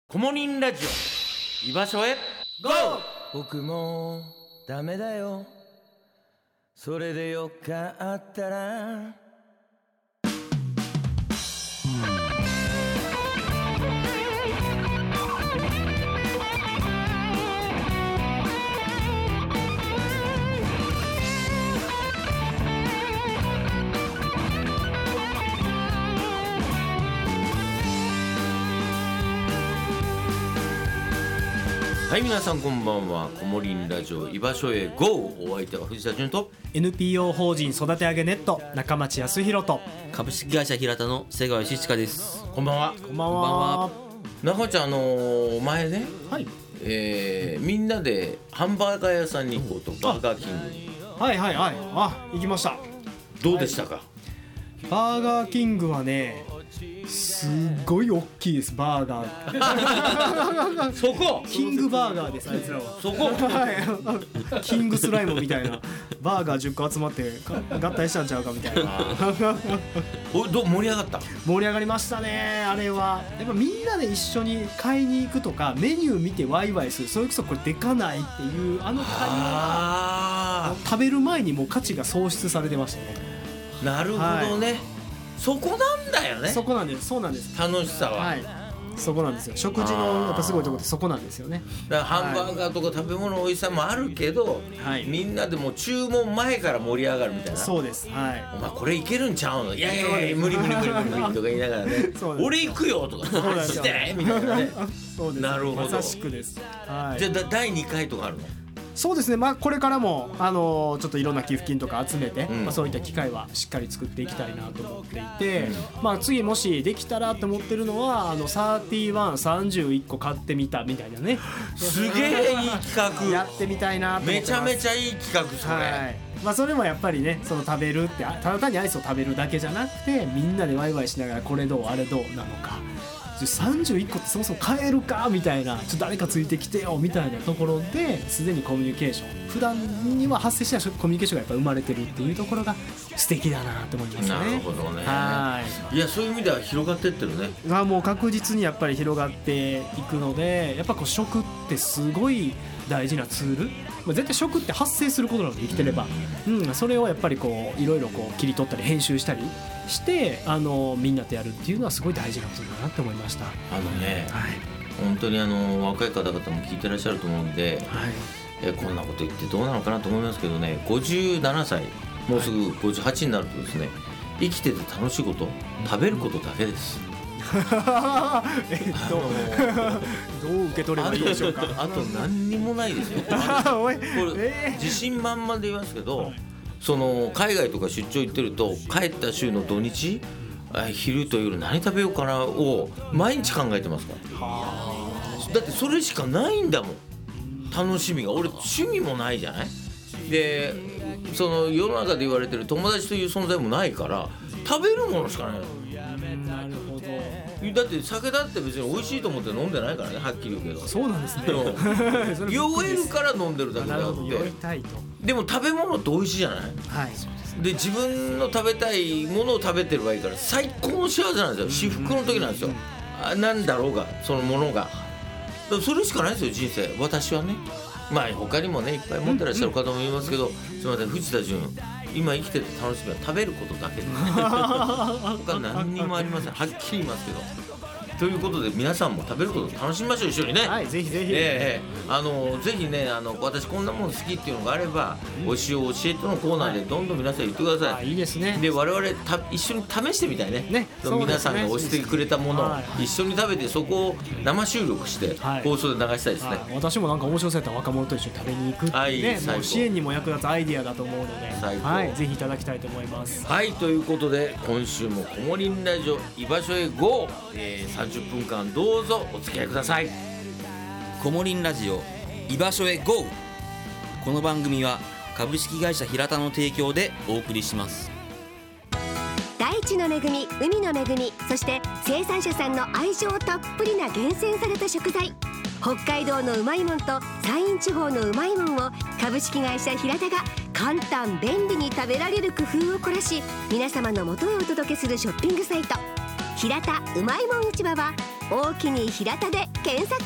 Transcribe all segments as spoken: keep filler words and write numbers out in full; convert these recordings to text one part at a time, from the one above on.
コモリンラジオ居場所へゴー。 僕もダメだよ、それでよかったら。 はい、皆さんこんばんは。コモリンラジオ居場所へゴー。お相手は藤田純とエヌピーオー 法人育て上げネット中町康弘と。 株式会社平田の瀬川義親です。 こんばんは。 こんばんは。 中ちゃん、あのー、前ね、 はい、 えー、みんなでハンバーガー屋さんに行こうと、バーガーキングに。 はいはいはい、あ、行きました。 どうでしたか？はい、 バーガーキングはね、すごい大きいです。バーガーそこキングバーガーです、あいつらは。 そこはい、キングスライムみたいなバーガーじゅっこ集まって合体したんちゃうかみたいなおど盛り上がった？ 盛り上がりましたね。あれはやっぱみんなで一緒に買いに行くとか、メニュー見てワイワイする、それこそこれでかないっていうあの会話が食べる前にもう価値が喪失されてましたね。 なるほどね、はい、そこなんだよね。 そこなんです。そうなんです。 楽しさは、はい、 そこなんですよ。食事のやっぱすごいところってそこなんですよね。 だからハンバーガーとか食べ物の美味しさもあるけど、はい、みんなでも注文前から盛り上がるみたいな。 そうです、はい、お前これいけるんちゃうの、いやいやいや無理無理無理無理無理とか言いながらね俺行くよとかマジでみたいなね。 そうです。 なるほど、 まさしくです、はい、 じゃあだいにかいとかあるの？ そうですね、まあ、これからも、あのー、ちょっといろんな寄付金とか集めて、うんまあ、そういった機会はしっかり作っていきたいなと思っていて、うんまあ、次もしできたらと思ってるのはあのサーティワン、さんじゅういっこ買ってみたみたいなね。 すげえいい企画やってみたいなと思ってます。 めちゃめちゃいい企画それ、 はいまあ、それもやっぱりね、その食べるってただ単にアイスを食べるだけじゃなくて、みんなでワイワイしながらこれどうあれどうなのか、さんじゅういっこってそもそも買えるかみたいな、ちょっと誰かついてきてよみたいなところですでにコミュニケーション、普段には発生しないコミュニケーションがやっぱ生まれてるっていうところが素敵だなと思いますね。 なるほどね。 はい、いやそういう意味では広がってってるね。 がもう確実にやっぱり広がっていくので、やっぱこう食ってすごい大事なツール、絶対食って発生することなので生きてれば、うんうん、それをやっぱりこういろいろこう切り取ったり編集したりしてあのみんなとやるっていうのはすごい大事なことだなって思いました。 あのね、はい、本当にあの若い方々も聞いてらっしゃると思うんで、はい、えこんなこと言ってどうなのかなと思いますけどね、ごじゅうななさいもうすぐごじゅうはちになるとですね、生きてて楽しいこと食べることだけです。えっとどう受け取ればいいでしょうか。 あと何にもないですよ。これ、えー、自信満々で言いますけど、その海外とか出張行ってると帰った週の土日昼と夜何食べようかなを毎日考えてますから。だってそれしかないんだもん、楽しみが。俺趣味もないじゃない。でその世の中で言われてる友達という存在もないから食べるものしかないの。 なるほど。 だって酒だって別に美味しいと思って飲んでないからね、はっきり言うけど。 そうなんですね。 酔えるから飲んでるだけであって。 酔いたいと。でも食べ物って美味しいじゃない。はい、そうですね。で自分の食べたいものを食べてればいいから最高の幸せなんですよ。至福の時なんですよ。あなんだろうがそのものが。それしかないですよ人生。私はね。まあ他にもねいっぱい持ってらっしゃる方もいますけど、うんうん、すみません藤田純、今生きてて楽しみは食べることだけです。他何にもありません。はっきり言いますけど。ということで皆さんも食べることを楽しみましょう、一緒にね。 はい、ぜひぜひ、 えー、あのぜひね、あの私こんなもの好きっていうのがあれば、うん、美味しいを教えてのコーナーでどんどん皆さん言ってください。 あ、いいですね。 で我々た一緒に試してみたい ね, ね, ね皆さんが押してくれたものを一緒に食べて、そこを生収録して放送で流したいですね。はい、 私もなんか面白そうやったら若者と一緒に食べに行くっていうね、もう支援にも役立つアイディアだと思うので、はい、ぜひいただきたいと思います。 はい、ということで今週もコモリンラジオ居場所へ ゴー、えー、さんじゅっぷんかんどうどうぞお付き合いください。 コモリンラジオ居場所へ ゴー。 この番組は株式会社平田の提供でお送りします。 大地の恵み、海の恵み、そして生産者さんの愛情たっぷりな厳選された食材、北海道のうまいもんと山陰地方のうまいもんを株式会社平田が簡単便利に食べられる工夫を凝らし、皆様の元へお届けするショッピングサイト平田うまいもん市場は大きに平田で検索。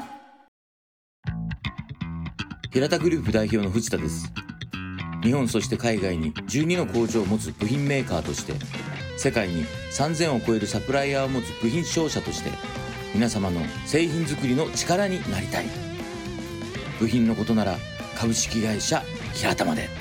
平田グループ代表の藤田です。日本そして海外にじゅうにの工場を持つ部品メーカーとして、世界にさんぜんを超えるサプライヤーを持つ部品商社として、皆様の製品作りの力になりたい。部品のことなら株式会社平田まで。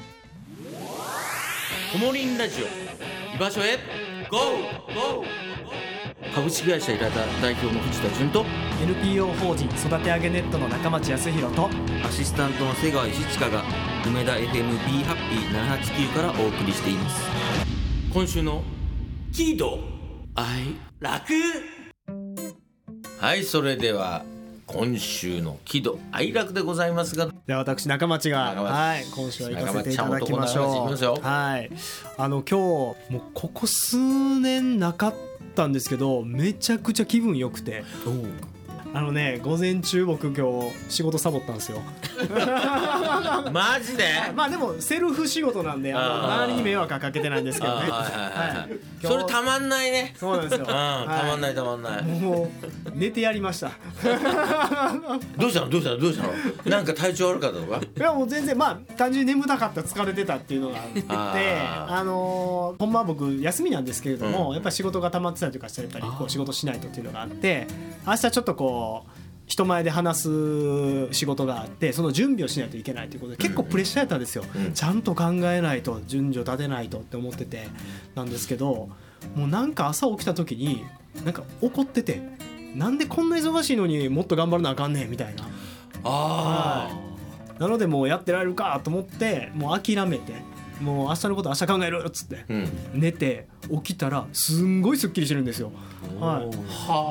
コモリンラジオ居場所へゴーゴー。株式会社平田代表の藤田純とエヌピーオー 法人育て上げネットの中町康弘とアシスタントの瀬川石親が梅田 エフエム ビーハッピーななはちきゅうからお送りしています。 今週の喜怒哀楽。はい、それでは今週の喜怒哀楽でございますが、 では私中町が中町はい今週は行かせていただきましょう。はいあの今日もうここ数年なかったんですけど、めちゃくちゃ気分良くて、あのね午前中僕今日仕事サボったんですよ。 マジで？ まあでもセルフ仕事なんで、あの周りに迷惑はかけてないんですけどね。 はいはいはい、それたまんないね。 そうなんですよ、うん、たまんないたまんない。 もう寝てやりました。 どうしたのどうしたのどうしたの？なんか体調悪かったのか？ いやもう全然、まあ単純に眠たかった、疲れてたっていうのがあって、あ、あのー、ほんまは僕休みなんですけれども、うん、やっぱり仕事が溜まってたりとかして、やっぱりこう仕事しないとっていうのがあって、明日ちょっとこう人前で話す仕事があって、その準備をしないといけないということで結構プレッシャーやったんですよ、うん、ちゃんと考えないと、順序立てないとって思っててなんですけど、もうなんか朝起きた時になんか怒ってて、なんでこんな忙しいのにもっと頑張らなあかんねんみたいな。あー、なのでもうやってられるかと思って、もう諦めて、もう明日のこと明日考えるっつって、うん、寝て起きたらすんごいすっきりしてるんですよ。はい、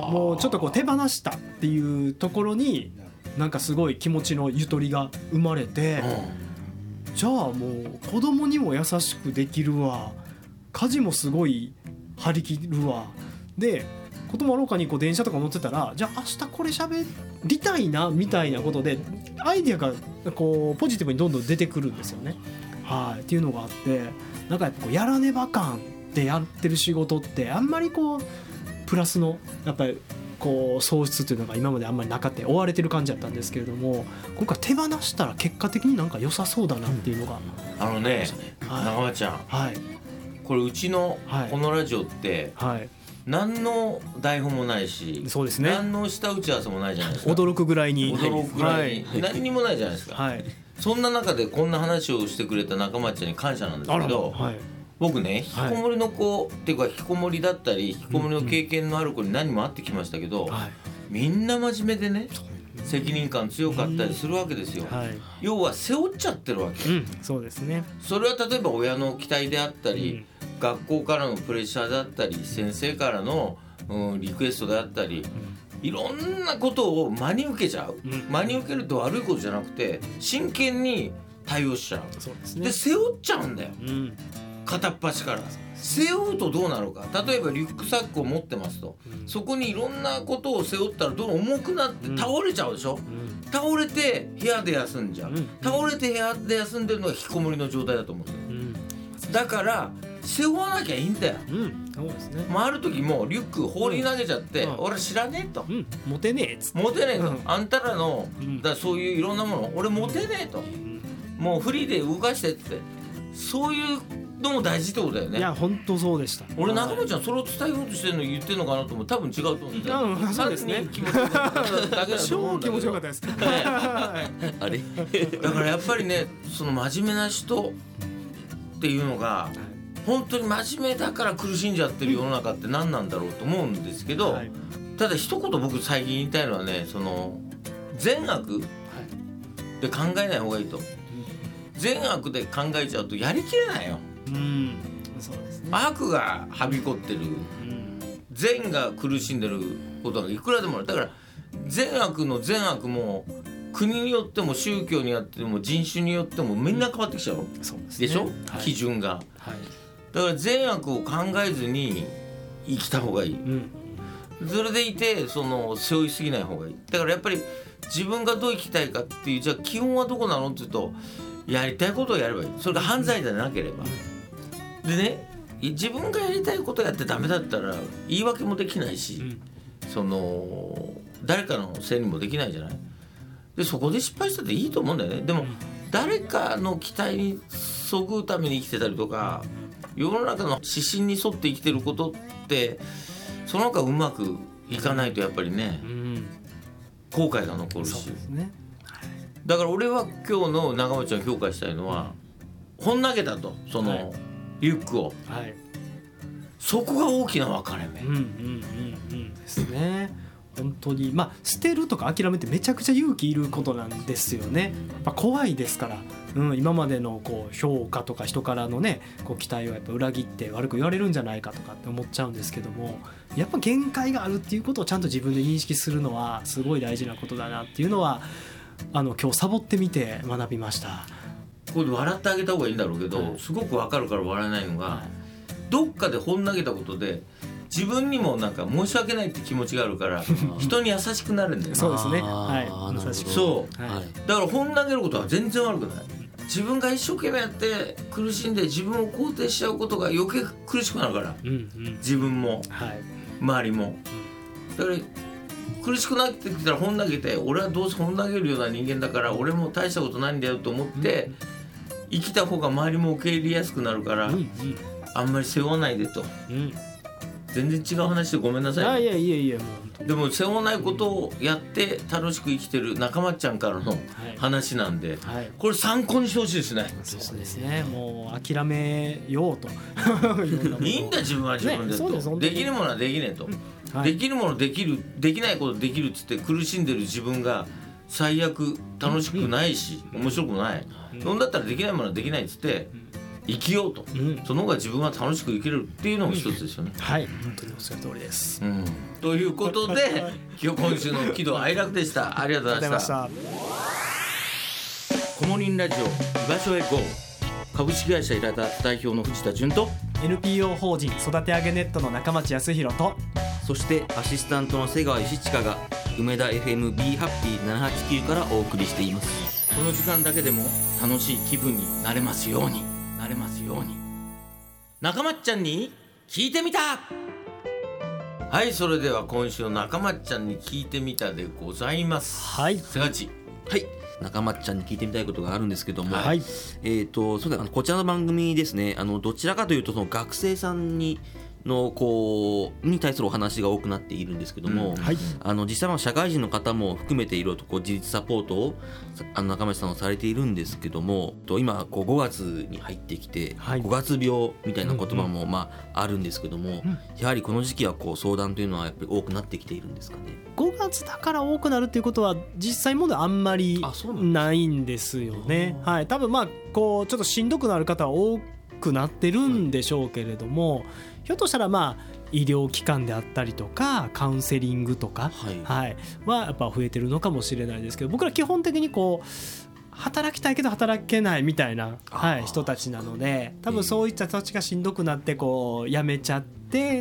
もうちょっとこう手放したっていうところになんかすごい気持ちのゆとりが生まれて、うん、じゃあもう子供にも優しくできるわ、家事もすごい張り切るわ、で子供廊下にこう電車とか乗ってたら、じゃあ明日これ喋りたいなみたいなことでアイデアがこうポジティブにどんどん出てくるんですよね。はい、っていうのがあって、なんかやっぱこうやらねば感でやってる仕事ってあんまりこうプラスのやっぱりこう喪失というのが今まであんまりなかった追われてる感じだったんですけれども、今回手放したら結果的になんか良さそうだなっていうのが、 うん、あのね、はい、中間ちゃん、はい、これうちのこのラジオって、はいはい、何の台本もないし、そうですね、何の下打ち合わせもないじゃないですか。驚くぐらいに驚くぐらいに、はい、何にもないじゃないですか、はい、そんな中でこんな話をしてくれた中町ちゃんに感謝なんですけど、はい、僕ね引きこもりの子、はい、っていうか引きこもりだったり引きこもりの経験のある子に何も会ってきましたけど、うんうん、みんな真面目でね責任感強かったりするわけですよ、はい、要は背負っちゃってるわけ、うん、 そうですね。 それは例えば親の期待であったり、うん、学校からのプレッシャーであったり、先生からの、うん、リクエストであったり、うん、いろんなことを真に受けちゃう、うん、真に受けると悪いことじゃなくて真剣に対応しちゃう。そうですね。で背負っちゃうんだよ、うん、片っ端から背負うとどうなるか。例えばリュックサックを持ってますと、うん、そこにいろんなことを背負ったらどんどん重くなって倒れちゃうでしょ、うん、倒れて部屋で休んじゃう、うん、倒れて部屋で休んでるのが引きこもりの状態だと思うんだよ、うん、だから背負わなきゃいいんだよ、うん、そうですね。まあ、ある時もうリュック放り投げちゃって、うん、俺知らねえと、うん、 持てねえっつって持てねえと、うん、あんたらの、うん、だそういういろんなもの俺持てねえと、うん、もうフリーで動かしてって、そういうのも大事ってことだよね。 いや本当そうでした。 俺中村ちゃんそれを伝えようとしてるの言ってるのかなと思う。多分違うと思うんだよ、 うん、そうですね。気持ちよかっただけだと思うんだけど超気持ちよかったです、ね、 あれだからやっぱりね、その真面目な人っていうのが本当に真面目だから苦しんじゃってる世の中って何なんだろうと思うんですけど、はい、ただ一言僕最近言いたいのはね、その善悪で考えない方がいいと。善悪で考えちゃうとやりきれないよ、うん、そうですね。悪がはびこってる、うん、善が苦しんでることがいくらでもある。だから善悪の善悪も国によっても宗教によっても人種によってもみんな変わってきちゃう、うん、そうですね、でしょ、はい、基準が、はい、だから善悪を考えずに生きた方がいい、うん、それでいてその背負いすぎない方がいい。だからやっぱり自分がどう生きたいかっていう、じゃあ基本はどこなのっていうと、やりたいことをやればいい。それが犯罪でなければ。でね、 自分がやりたいことやってダメだったら言い訳もできないし、うん、その誰かのせいにもできないじゃない。でそこで失敗したっていいと思うんだよね。でも、うん、誰かの期待にそぐうために生きてたりとか、世の中の指針に沿って生きてることってその他うまくいかないとやっぱりね、うん、後悔が残るし。そうですね。だから俺は今日の長町を評価したいのは、うん、本投げたとその、はい、リュックを、はい、そこが大きな分かれ目、うんうんうんうんですね。本当にまあ捨てるとか諦めてめちゃくちゃ勇気いることなんですよね。やっぱ怖いですから、うん、今までのこう評価とか人からのねこう期待をやっぱ裏切って悪く言われるんじゃないかとかって思っちゃうんですけども、やっぱ限界があるっていうことをちゃんと自分で認識するのはすごい大事なことだなっていうのはあの今日サボってみて学びました。 これで笑ってあげた方がいいんだろうけど、はい、すごく分かるから笑えないのが、はい、どっかで本投げたことで自分にもなんか申し訳ないって気持ちがあるから人に優しくなるんだよね。 そうですね、はい、優しく。 そう、はい、だから本投げることは全然悪くない。自分が一生懸命やって苦しんで自分を肯定しちゃうことが余計苦しくなるから、うんうん、自分も、はい、周りも。だから苦しくなってきたら本投げて、俺はどうせ本投げるような人間だから俺も大したことないんだよと思って生きた方が周りも受け入れやすくなるから、うんうん、あんまり背負わないでと、うん、全然違う話でごめんなさい、ね、 いやいやいやもうでも背負わないことをやって楽しく生きてる仲間ちゃんからの話なんで、はいはい、これ参考にしてほしいですね。 そうですね、もう諦めようといいんだ自分は自分でと、ね、で, できるものはできねえと、うんはい、できるものできる、できないことできるっつって苦しんでる自分が最悪楽しくないし、うん、面白くない、うん、そんだったらできないものはできないっつって生きようと、うん、その方が自分は楽しく生きれるっていうのも一つですよね、 うん、はい、本当におっしゃる通りです、 うん、ということで今日今週の喜怒哀楽でした。ありがとうございましたコモリンラジオ居場所へ ゴー、株式会社イラタ代表の藤田純とエヌピーオー 法人育て上げネットの中町康弘と、 そしてアシスタントの瀬川石親が梅田 エフエム ビー ハッピーななはちきゅうからお送りしています。 この時間だけでも楽しい気分になれますようになれますように。中松ちゃんに聞いてみた。はい、それでは今週の中松ちゃんに聞いてみたでございます。はい、瀬口。 はい、中松ちゃんに聞いてみたいことがあるんですけども、はい、えーとそうだ、あのこちらの番組ですね、あのどちらかというとその学生さんにのこうに対するお話が多くなっているんですけども、うんはい、あの実際は社会人の方も含めていろいろとこう自立サポートをあの中町さんはされているんですけども、今こうごがつに入ってきて、はい、ごがつ病みたいな言葉もまああるんですけども、うんうん、やはりこの時期はこう相談というのはやっぱり多くなってきているんですかね。 ごがつだから多くなるっていうことは実際もであんまりないんですよね。はい、多分まあこうちょっとしんどくなる方は多くなってるんでしょうけれども、はい、ひょっとしたらまあ医療機関であったりとかカウンセリングとか、はいはい、はやっぱ増えてるのかもしれないですけど、僕ら基本的にこう働きたいけど働けないみたいな、はい、人たちなので、多分そういった人たちがしんどくなってこう辞めちゃって、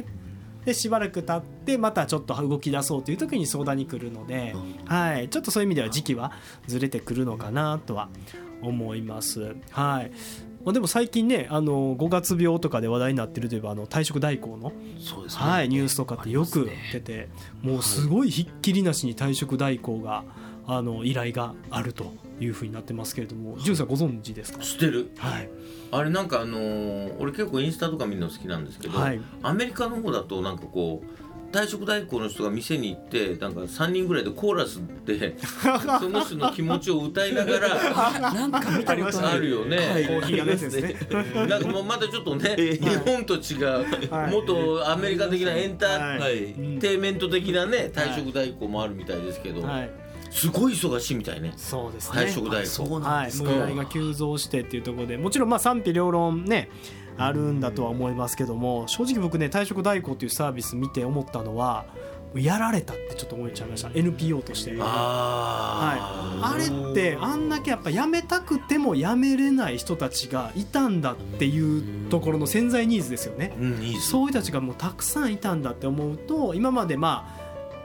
でしばらく経ってまたちょっと動き出そうという時に相談に来るので、はい、ちょっとそういう意味では時期はずれてくるのかなとは思います。はい、まあ、でも最近ね、あのごがつ病とかで話題になってるといえばあの退職代行の、そうですね、はい、ニュースとかってよく出て、ね、もうすごいひっきりなしに退職代行があの依頼があるというふうになってますけれども、ジュンさんご存知ですか？ 知ってる、はい、あれなんかあのー、俺結構インスタとか見るの好きなんですけど、はい、アメリカの方だとなんかこう退職代行の人が店に行ってなんかさんにんぐらいでコーラスでその人の気持ちを歌いながらなんか見たことあるよね、はい、コーヒーがですねなんかもうまたちょっとね、はい、日本と違う、はい、もっとアメリカ的なエンターテイメント的なね退職代行もあるみたいですけど、はい、すごい忙しいみたいね。 そうですね、 退職代行、 そうなんですか、はい、依頼が急増してっていうところで、もちろんまあ賛否両論ねあるんだとは思いますけども、正直僕ね退職代行っていうサービス見て思ったのはやられたってちょっと思っちゃいました。 エヌピーオー として、あ、はい、あれってあんだけやっぱ辞めたくても辞めれない人たちがいたんだっていうところの潜在ニーズですよね、うん、いいです。そういう人たちがもうたくさんいたんだって思うと、今までまあ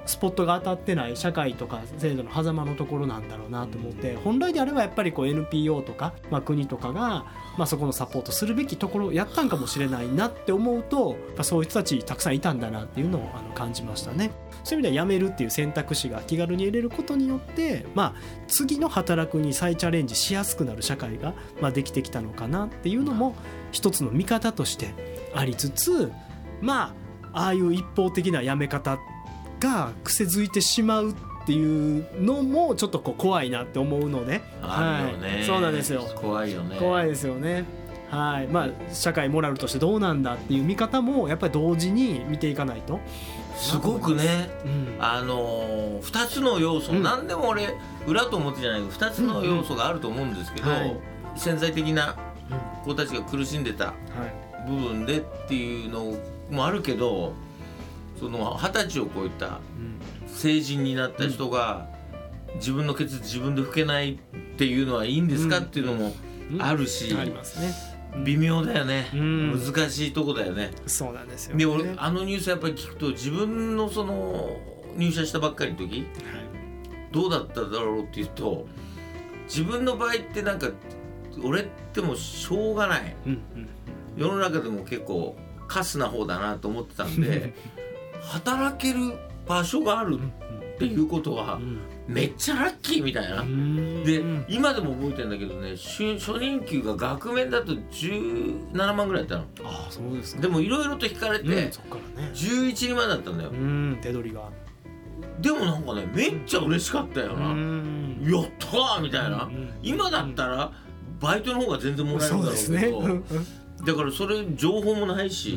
スポットが当たってない社会とか制度の狭間のところなんだろうなと思って、本来であればやっぱりこう エヌピーオー とか、まあ、国とかが、まあ、そこのサポートするべきところをやったんかもしれないなって思うと、やっぱそういう人たちたくさんいたんだなっていうのをあの感じましたね。そういう意味では辞めるっていう選択肢が気軽に得れることによって、まあ、次の働くに再チャレンジしやすくなる社会が、まあ、できてきたのかなっていうのも一つの見方としてありつつ、まあああいう一方的な辞め方が癖づいてしまうっていうのもちょっとこう怖いなって思うので、 あるよね、 はい、そうなんですよ。 怖いよね。 怖いですよね。はい、まあ社会モラルとしてどうなんだっていう見方もやっぱり同時に見ていかないと。 すごくね、 うん、 あのふたつの要素、うん、何でも俺裏と表じゃないけどふたつの要素があると思うんですけど、うんはい、潜在的な子たちが苦しんでた部分でっていうのもあるけど、そのはたちを超えた成人になった人が自分のケツ自分で拭けないっていうのはいいんですかっていうのもあるし、 ありますね。 微妙だよね、 うん、 難しいとこだよね。 そうなんですよね。 で俺あのニュースやっぱり聞くと自分のその入社したばっかりの時、はい、どうだっただろうっていうと、自分の場合ってなんか俺ってもうしょうがない、うんうん、世の中でも結構カスな方だなと思ってたんで働ける場所があるっていうことはめっちゃラッキーみたいな。で今でも覚えてるんだけどね、初任給が額面だとじゅうななまんぐらいだったの。 ああそうですね。 でもいろいろと引かれて、うんそっからね、 じゅういちにまんだったんだよ。 うん手取りが。 でもなんかねめっちゃ嬉しかったよな。やったーみたいな、うん、今だったらバイトの方が全然もらえるんだろうけど、ね、だからそれ情報もないし、うん、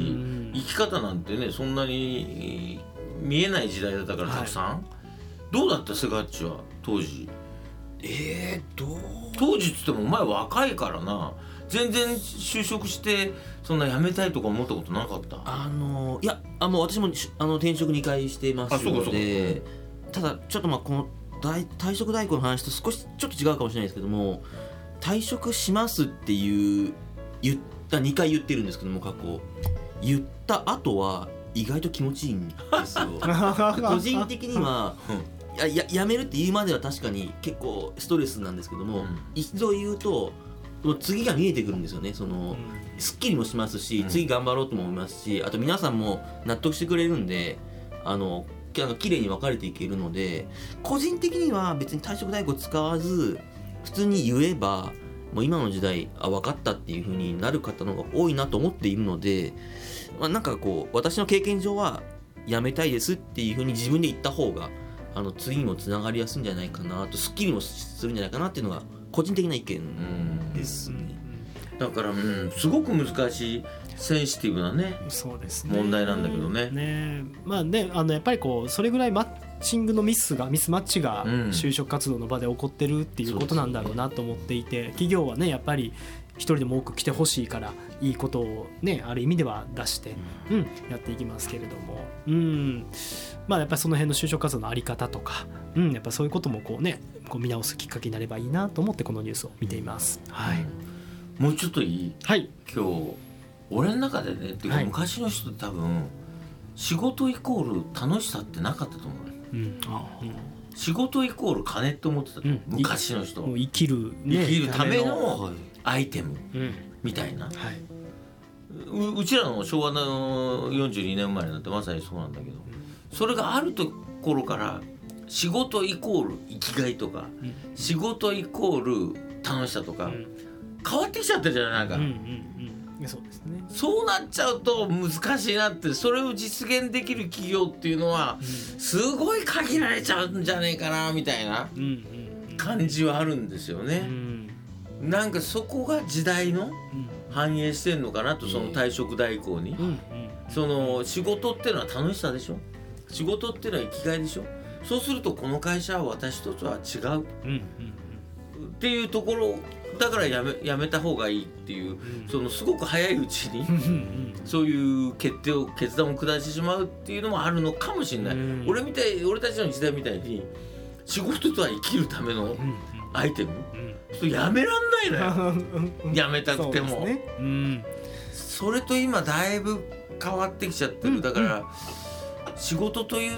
生き方なんてねそんなに見えない時代だったからたくさん、はい、どうだったセガッチは当時。 えー、どう当時っつってもお前若いからな、全然就職してそんな辞めたいとか思ったことなかった？ あのいやあの私もあの転職にかいしてますので、ただちょっとまあこの大退職代行の話と少しちょっと違うかもしれないですけども、退職しますっていう言ったにかい言ってるんですけども、過去言った後は意外と気持ちいいんですよ個人的には、うん、や, や, やめるって言うまでは確かに結構ストレスなんですけども、うん、一度言うともう次が見えてくるんですよね。その、うん、すっきりもしますし、うん、次頑張ろうとも思いますし、あと皆さんも納得してくれるんで、あの綺麗に分かれていけるので、個人的には別に退職代行使わず普通に言えばもう今の時代あ分かったっていう風になる方の方が多いなと思っているので、まあ、なんかこう私の経験上は辞めたいですっていう風に自分で言った方があの次にもつながりやすいんじゃないかなと、すっきりもするんじゃないかなっていうのが個人的な意見ですね。 だから、うん、すごく難しいセンシティブなね、 そうですね、 問題なんだけどね。 ねまあね、あのやっぱりこうそれぐらいマッチングのミスがミスマッチが就職活動の場で起こってるっていうことなんだろうなと思っていて、企業はねやっぱり一人でも多く来てほしいからいいことをねある意味では出して、うん、やっていきますけれども、うんまあやっぱりその辺の就職活動のあり方とか、うん、やっぱそういうこともこうねこう見直すきっかけになればいいなと思ってこのニュースを見ています。はい、 もうちょっといい？ はい。 今日俺の中でねっていうか、はい、昔の人って多分仕事イコール楽しさってなかったと思う、うんあうん、仕事イコール金って思ってた、うん、昔の人もう生きる、 ね、生きるためのアイテムみたいな、うんはい、う, うちらの昭和のよんじゅうにねん生まれなんてまさにそうなんだけど、うん、それがあるところから仕事イコール生きがいとか、うん、仕事イコール楽しさとか、うん、変わってきちゃったじゃないか、うんうんうん、そうですね。 そうなっちゃうと難しいなって、それを実現できる企業っていうのはすごい限られちゃうんじゃねえかなみたいな感じはあるんですよね、うんうん、なんかそこが時代の反映してんのかなと、その退職代行に、うんうん、その仕事っていうのは楽しさでしょ、仕事っていうのは生きがいでしょ、そうするとこの会社は私とは違う、うんうんうん、っていうところだからやめ、やめた方がいいっていう、うん、そのすごく早いうちにそういう決定を決断を下してしまうっていうのもあるのかもしれない、うん、俺みたい俺たちの時代みたいに仕事とは生きるためのアイテム、うん、やめらんないのよやめたくても そ,、ねうん、それと今だいぶ変わってきちゃってる、だから、うん、仕事という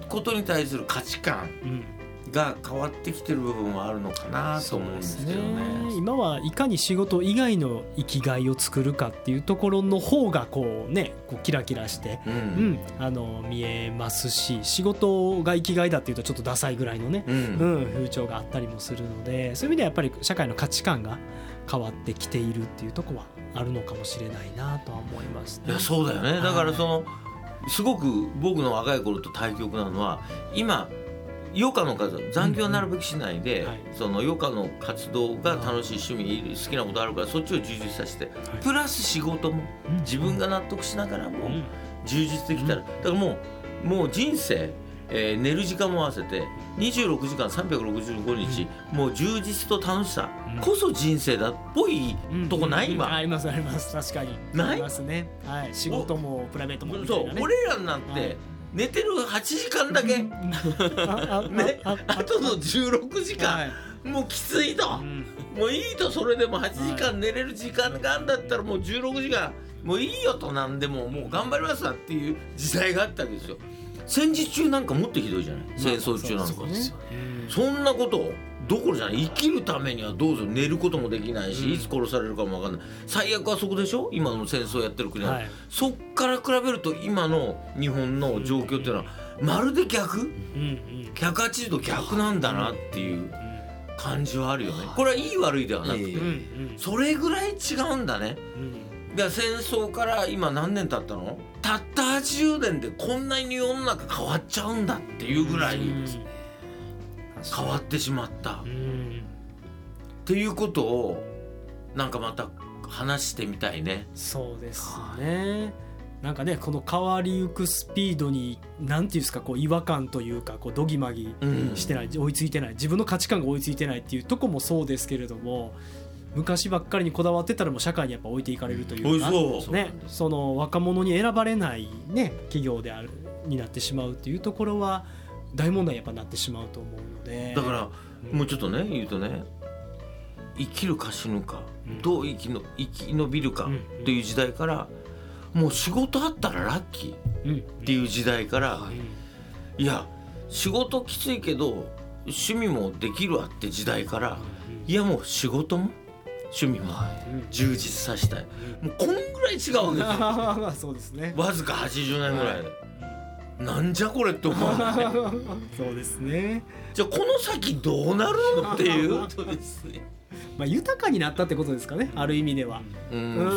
ことに対する価値観が変わってきてる部分はあるのかなと思うんですけど ね, ね今はいかに仕事以外の生きがいを作るかっていうところの方がこうねこうキラキラして、うんうん、あの見えますし、仕事が生きがいだっていうとちょっとダサいぐらいのね、うんうん、風潮があったりもするので、そういう意味ではやっぱり社会の価値観が変わってきているっていうところはあるのかもしれないなとは思います、ね、 いやそうだよね。だからそのすごく僕の若い頃と対極なのは、今余暇の数残業はなるべくしないで、うんうんはい、その余暇の活動が楽しい趣味好きなことあるからそっちを充実させて、はい、プラス仕事も自分が納得しながらも充実できたら、だからもう、もう人生、えー、寝る時間も合わせてにじゅうろくじかんさんびゃくろくじゅうごにち、うん、もう充実と楽しさこそ人生だっぽいとこない、うん、今、 うん、ありますあります。確かにないありますね、はい、仕事もプライベートもみたいなね。 そう俺らなんて、はい寝てるはちじかんだけ、ね、あとのじゅうろくじかん、はい、もうきついと、うん、もういいと、それでもはちじかん寝れる時間があるんだったらもうじゅうろくじかんもういいよと、なんでももう頑張りますわっていう時代があったわけですよ。戦時中なんかもっとひどいじゃない、戦争中なんか、まあ そ, ね、そんなことどころじゃない。生きるためにはどうぞ寝ることもできないし、うん、いつ殺されるかも分かんない。最悪はそこでしょ、今の戦争やってる国は、はい、そっから比べると今の日本の状況っていうのはまるで逆、うん、ひゃくはちじゅうど逆なんだなっていう感じはあるよね。これはいい悪いではなくて、それぐらい違うんだね。いや戦争から今何年経ったの？たったはちじゅうねんでこんなに世の中変わっちゃうんだっていうぐらい変わってしまった、うん、っていうことをなんかまた話してみたいね。 そうですね。なんかねこの変わりゆくスピードになんていうんですか、こう違和感というかこうドギマギしてない、うん、追いついてない、自分の価値観が追いついてないっていうとこもそうですけれども、昔ばっかりにこだわってたらもう社会にやっぱ置いていかれるというか、 そうね、その若者に選ばれない、ね、企業であるになってしまうっていうところは大問題にやっぱなってしまうと思うので、 だからもうちょっとね言うとね、生きるか死ぬか、うん、どう生きの生き延びるかという時代から、もう仕事あったらラッキーっていう時代から、いや仕事きついけど趣味もできるわって時代から、いやもう仕事も趣味も充実させたい、もうこんぐらい違うわけですよそうですね、 わずかはちじゅうねんぐらいで、はい、なんじゃこれって思わないそうですね。 じゃあこの先どうなるのっていうことですねまあ豊かになったってことですかね、ある意味では。 うん、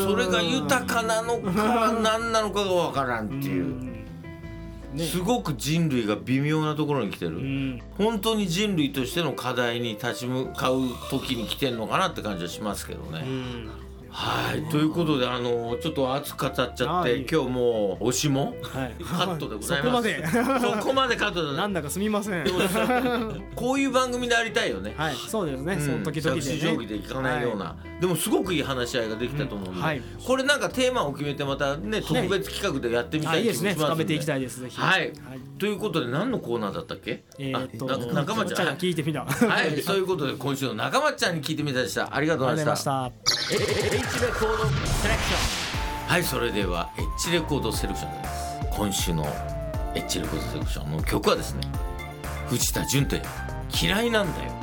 それが豊かなのか何なのかがわからんっていう、ね、すごく人類が微妙なところに来てる、うん、本当に人類としての課題に立ち向かう時に来てるのかなって感じはしますけどね、うん、はい、ということであのちょっと熱く語っちゃって今日もう推しもカットでございます、 はい、そこまでそこまでカットだなんだかすみませんこういう番組でありたいよね。 はい、そうですね、うん、その時々でね、 着地定規でいかないような、はい、でもすごくいい話し合いができたと思うので、うんはい、これなんかテーマを決めてまたね特別企画でやってみたい気もしますので、 いいですね、深めていきたいです、ぜひ、 はいはい、ということで何のコーナーだったっけ？ えー、っと仲間ちゃん聞いてみたはい、そういうことで今週の仲間ちゃんに聞いてみたでした。ありがとうございました。 エッジレコードセレクション。はい、それではエッジレコードセレクションです。今週のエッジレコードセレクションの曲はですね、藤田純と嫌いなんだよ。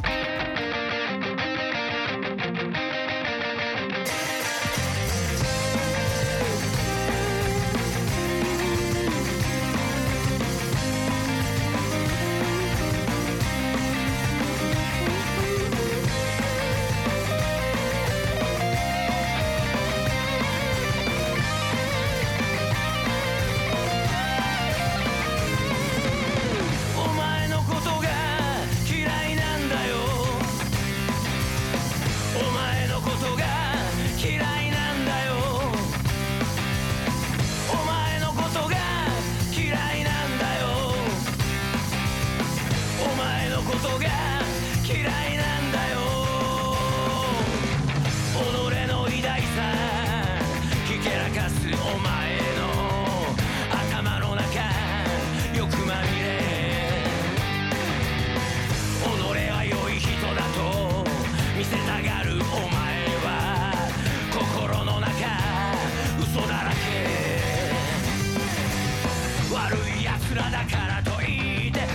悪い奴らだからといって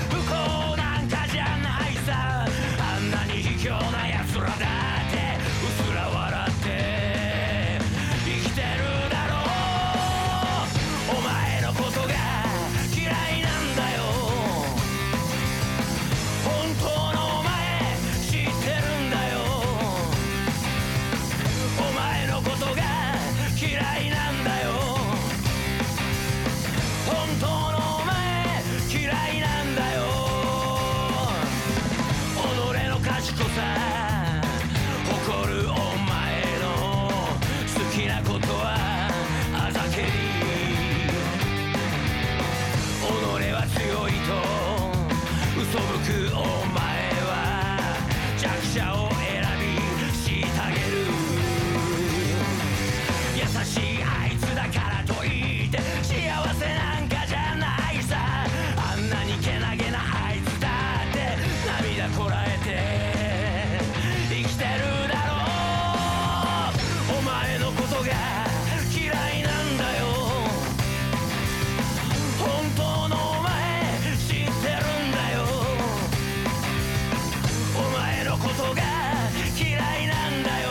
こらえて生きてるだろう。お前のことが嫌いなんだよ。本当のお前知ってるんだよ。お前のことが嫌いなんだよ。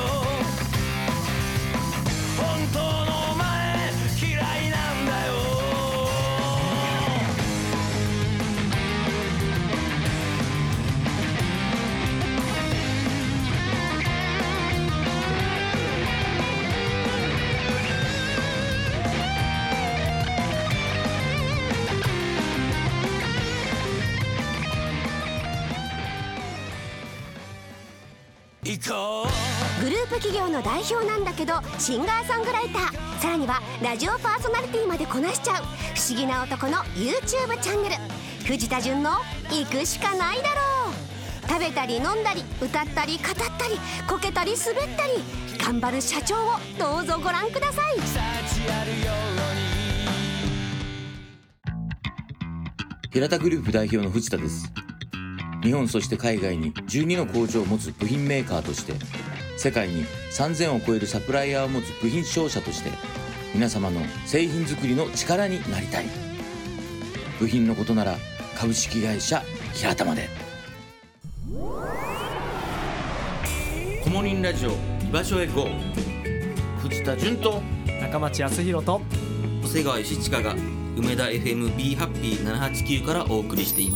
本当のお前嫌いなんだよ。行こう。 グループ企業の代表なんだけどシンガーソングライター、さらにはラジオパーソナリティまでこなしちゃう不思議な男の YouTube チャンネル、藤田純の行くしかないだろう。食べたり飲んだり歌ったり語ったりこけたり滑ったり頑張る社長をどうぞご覧ください。 平田グループ代表の藤田です。日本そして海外にじゅうにの工場を持つ部品メーカーとして、世界にさんぜんを超えるサプライヤーを持つ部品商社として、皆様の製品作りの力になりたい。部品のことなら株式会社平田まで。 コモリンラジオ居場所へ ゴー。 藤田純と中町康弘と瀬川義親が梅田 エフエム ビー ハッピーななはちきゅうからお送りしています。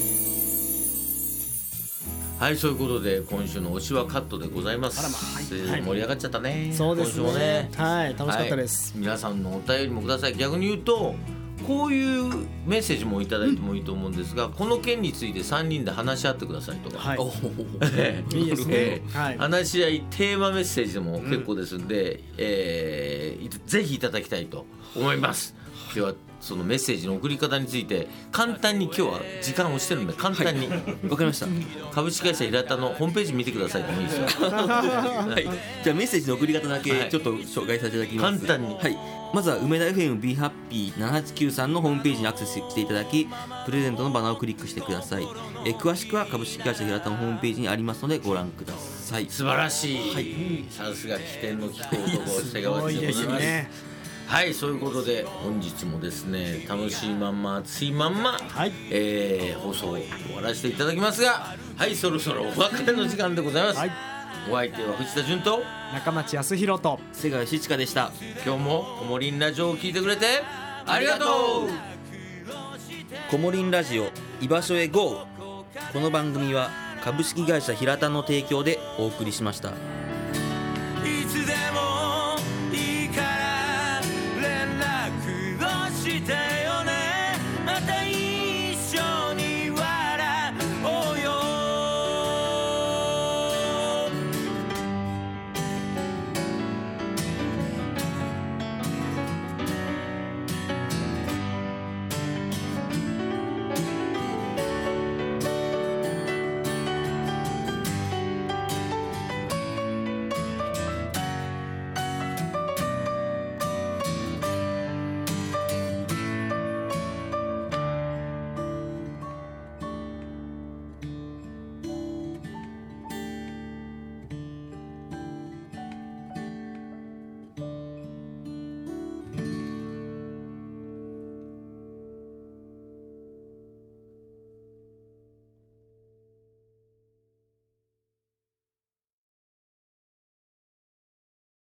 はい、そういうことで今週の推しはカットでございます。 あらまあ、はい、 盛り上がっちゃったね。 そうですね、 今週もね、 はい、楽しかったです、 はい、皆さんのお便りもください。逆に言うとこういうメッセージもいただいてもいいと思うんですが、うん、この件についてさんにんで話し合ってくださいとか、はい、 いいですね、はい、 話し合いテーマメッセージでも結構ですんで、うん、えー、ぜひいただきたいと思います。ではそのメッセージの送り方について簡単に今日は時間をしてるので簡単に、 はい、わかりました。 株式会社平田のホームページ見てくださいでもいいですよはい、じゃあメッセージの送り方だけちょっと紹介させていただきます。 簡単に、 はい、まずは梅田 エフエム ビー ハッピーななはちきゅうさんのホームページにアクセスしていただき、プレゼントのバナーをクリックしてください。え詳しくは株式会社平田のホームページにありますのでご覧ください。 素晴らしい、はい、さすが起点の聞く男瀬川でございます。はい、そういうことで本日もですね楽しいまんま熱いまんま、はい、えー、放送を終わらせていただきますが、はい、そろそろお別れの時間でございます、はい、お相手は藤田純と中町康弘と瀬川義親でした。 今日もコモリンラジオを聞いてくれてありがとう。 コモリンラジオ居場所へ ゴー。 この番組は株式会社平田の提供でお送りしました。